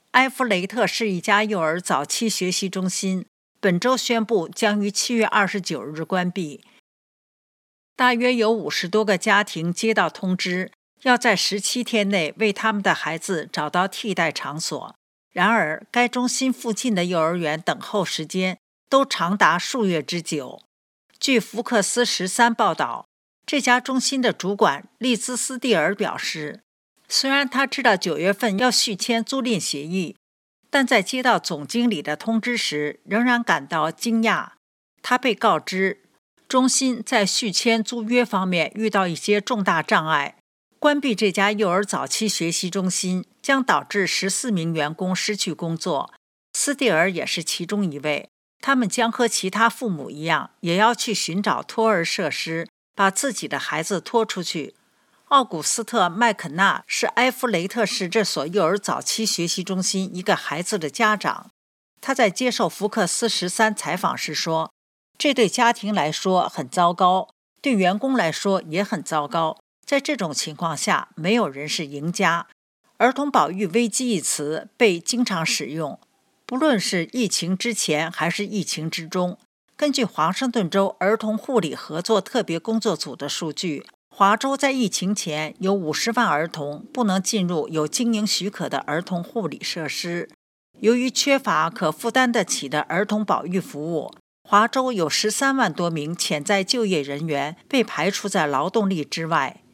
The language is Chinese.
埃弗雷特市一家幼儿早期学习中心本周宣布将于7月29日关闭。大约有50多个家庭接到通知，要在17天内为他们的孩子找到替代场所。然而，该中心附近的幼儿园等候时间都长达数月之久。据福克斯13报道，这家中心的主管利兹斯蒂尔表示，虽然他知道9月份要续签租赁协议，但在接到总经理的通知时仍然感到惊讶。他被告知，中心在续签租约方面遇到一些重大障碍。关闭这家幼儿早期学习中心将导致14名员工失去工作，斯蒂尔也是其中一位。他们将和其他父母一样，也要去寻找托儿设施，把自己的孩子拖出去。奥古斯特·麦肯纳是埃弗雷特市这所幼儿早期学习中心一个孩子的家长。他在接受福克斯13采访时说，这对家庭来说很糟糕，对员工来说也很糟糕。在这种情况下，没有人是赢家。儿童保育危机一词被经常使用，不论是疫情之前还是疫情之中。根据华盛顿州儿童护理合作特别工作组的数据，华州在疫情前有50万儿童不能进入有经营许可的儿童护理设施。由于缺乏可负担得起的儿童保育服务，华州有13万多名潜在就业人员被排除在劳动力之外。